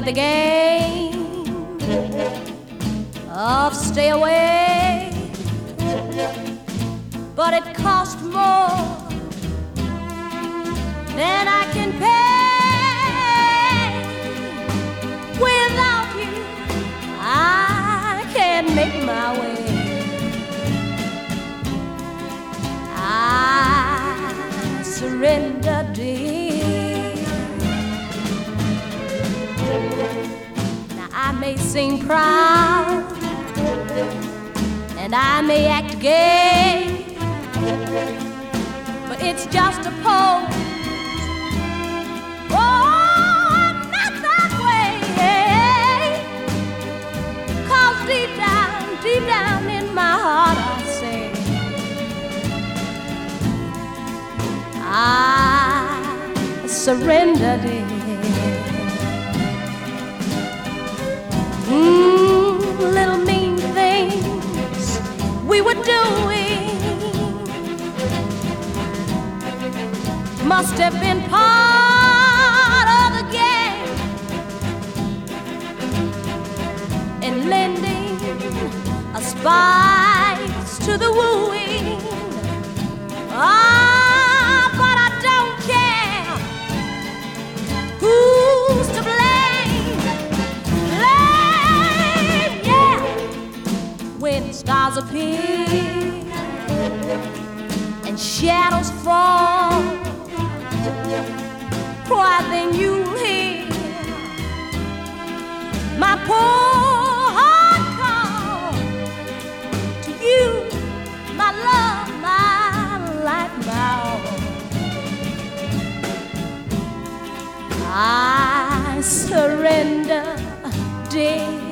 played the game of stay away, but it cost more than I can pay. Without you, I can't make my way. I surrender, dear. Now I may seem proud and I may act gay, but it's just a pose. Oh, I'm not that way. 'Cause deep down in my heart I say I surrender, dear. Little mean things we were doing must have been part of the game, and lending a spice to the wooing. But I don't care who's to blame. Blame, yeah. When stars appear and shadows fall, why then you'll hear my poor heart call to you, my love, my life, my all. I surrender, dear.